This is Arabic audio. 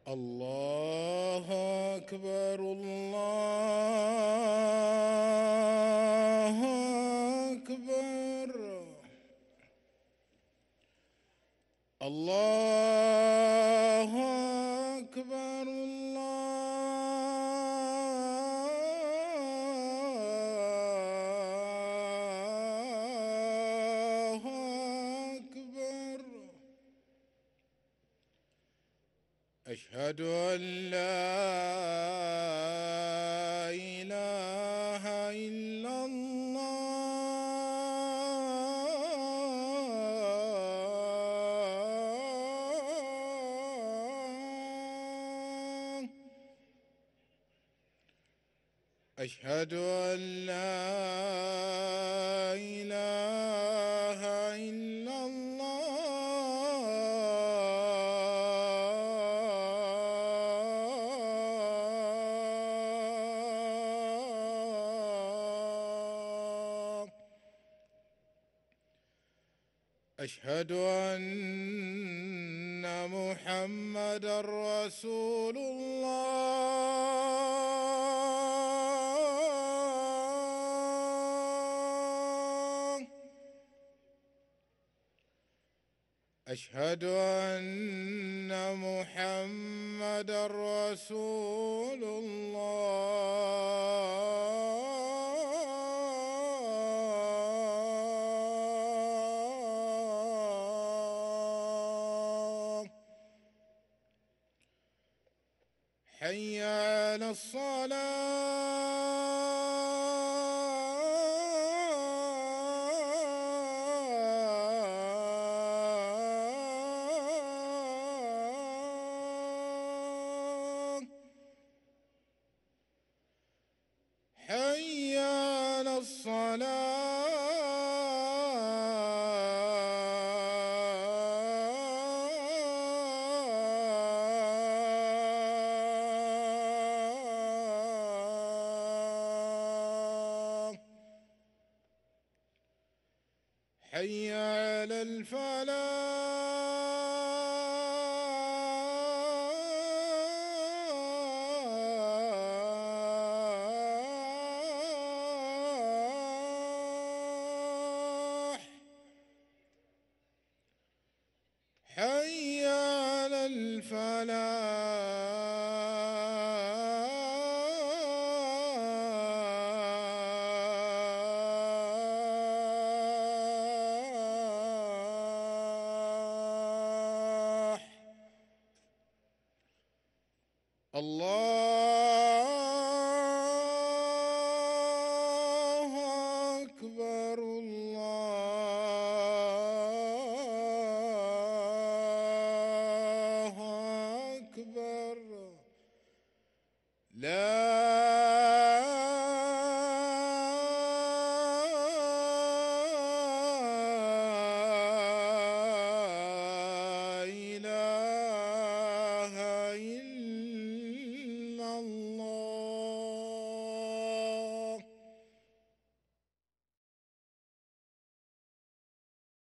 الله أكبر الله أكبر الله أكبر الله أكبر. أشهد أن لا إله إلا الله. أشهد أن لا إله إلا الله. أشهد أن محمدًا رسول الله. أشهد أن محمدًا رسول الله. حي على الصلاة. حي على الصلاة. حي على الفلاح. حي على الفلاح. الله